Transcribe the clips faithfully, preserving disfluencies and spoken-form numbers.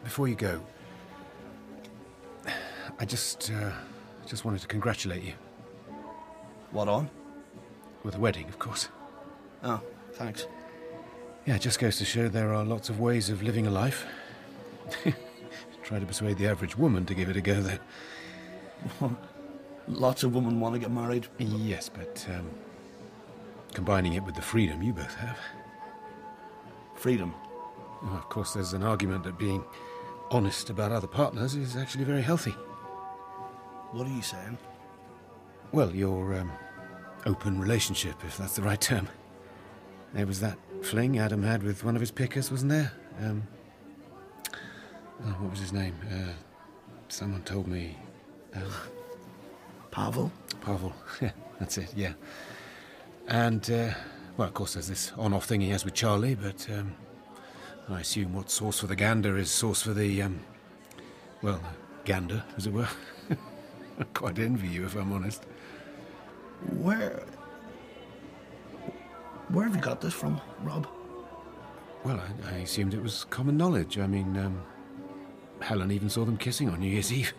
before you go, I just, uh, just wanted to congratulate you. What on? With the wedding, of course. Oh, thanks. Yeah, it just goes to show there are lots of ways of living a life. Try to persuade the average woman to give it a go, though. Lots of women want to get married. Yes, but um, combining it with the freedom you both have. Freedom? Well, of course, there's an argument that being honest about other partners is actually very healthy. What are you saying? Well, your um, open relationship, if that's the right term. There was that fling Adam had with one of his pickers, wasn't there? Um, oh, what was his name? Uh, someone told me... Um, Pavel? Pavel, yeah, that's it, yeah. And, uh, well, of course, there's this on-off thing he has with Charlie, but um, I assume what's sauce for the gander is sauce for the, um, well, gander, as it were. I quite envy you, if I'm honest. Where... Where have you got this from, Rob? Well, I, I assumed it was common knowledge. I mean, um, Helen even saw them kissing on New Year's Eve.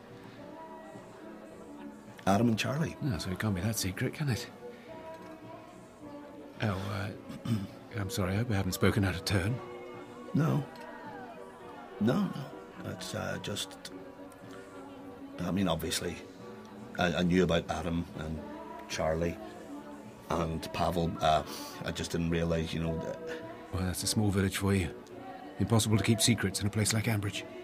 Adam and Charlie? No, so it can't be that secret, can it? Oh, uh, I'm sorry, I hope I haven't spoken out of turn. No. No, no. It's uh, just... I mean, obviously, I, I knew about Adam and Charlie and Pavel. Uh, I just didn't realise, you know... That... Well, that's a small village for you. Impossible to keep secrets in a place like Ambridge.